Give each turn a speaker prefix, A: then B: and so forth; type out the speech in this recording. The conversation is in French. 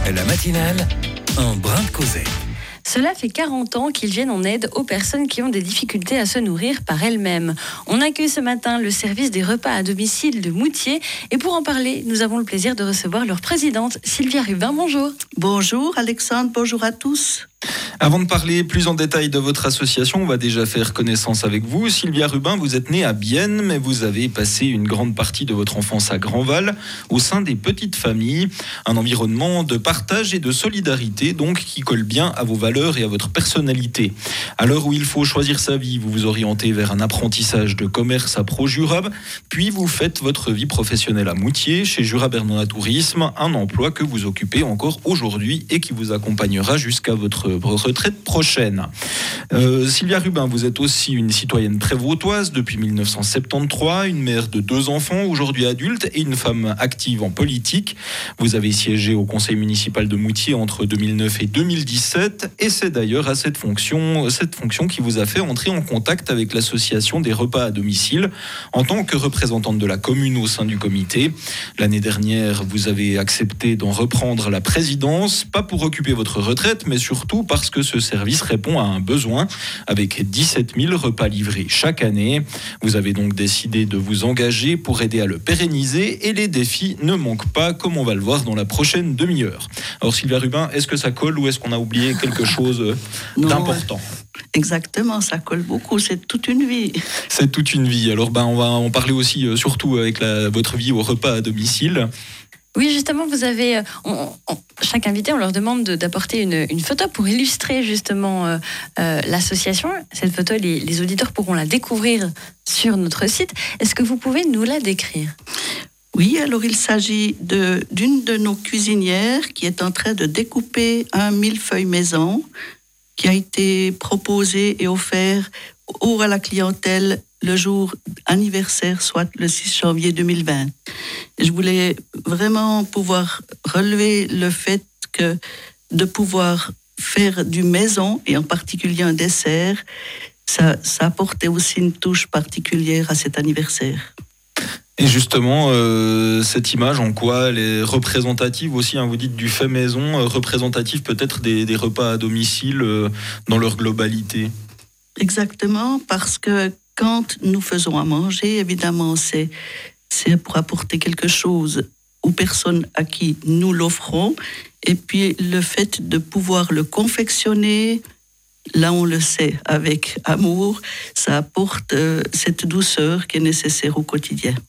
A: La matinale, un brin de causette.
B: Cela fait 40 ans qu'ils viennent en aide aux personnes qui ont des difficultés à se nourrir par elles-mêmes. On accueille ce matin le service des repas à domicile de Moutier. Et pour en parler, nous avons le plaisir de recevoir leur présidente, Sylvia Rubin. Bonjour.
C: Bonjour Alexandre, bonjour à tous.
D: Avant de parler plus en détail de votre association, on va déjà faire connaissance avec vous. Sylvia Rubin, vous êtes née à Bienne, mais vous avez passé une grande partie de votre enfance à Grandval, au sein des petites familles. Un environnement de partage et de solidarité, donc, qui colle bien à vos valeurs et à votre personnalité. À l'heure où il faut choisir sa vie, vous vous orientez vers un apprentissage de commerce à ProJurab, puis vous faites votre vie professionnelle à Moutier, chez Jura Bernois Tourisme, un emploi que vous occupez encore aujourd'hui et qui vous accompagnera jusqu'à votre retraite prochaine. Sylvia Rubin, vous êtes aussi une citoyenne prévôtoise depuis 1973, une mère de 2 enfants, aujourd'hui adulte, et une femme active en politique. Vous avez siégé au conseil municipal de Moutier entre 2009 et 2017, et c'est d'ailleurs à cette fonction qui vous a fait entrer en contact avec l'association des repas à domicile en tant que représentante de la commune au sein du comité. L'année dernière, vous avez accepté d'en reprendre la présidence, pas pour occuper votre retraite, mais surtout parce que ce service répond à un besoin avec 17 000 repas livrés chaque année. Vous avez donc décidé de vous engager pour aider à le pérenniser et les défis ne manquent pas, comme on va le voir dans la prochaine demi-heure. Alors Sylvia Rubin, est-ce que ça colle ou est-ce qu'on a oublié quelque chose d'important ?
C: Exactement, ça colle beaucoup, c'est toute une vie.
D: C'est toute une vie. Alors on va en parler aussi, surtout avec votre vie au repas à domicile.
B: Oui, justement, vous avez chaque invité, on leur demande d'apporter une photo pour illustrer justement l'association. Cette photo, les auditeurs pourront la découvrir sur notre site. Est-ce que vous pouvez nous la décrire ?
C: Oui, alors il s'agit d'une de nos cuisinières qui est en train de découper un millefeuille maison qui a été proposé et offert à la clientèle le jour anniversaire, soit le 6 janvier 2020. Je voulais vraiment pouvoir relever le fait que de pouvoir faire du maison, et en particulier un dessert, ça apportait aussi une touche particulière à cet anniversaire.
D: Et justement, cette image, en quoi elle est représentative aussi, vous dites du fait maison, représentative peut-être des repas à domicile dans leur globalité ?
C: Exactement, parce que quand nous faisons à manger, évidemment, c'est pour apporter quelque chose aux personnes à qui nous l'offrons. Et puis, le fait de pouvoir le confectionner, là, on le sait, avec amour, ça apporte cette douceur qui est nécessaire au quotidien.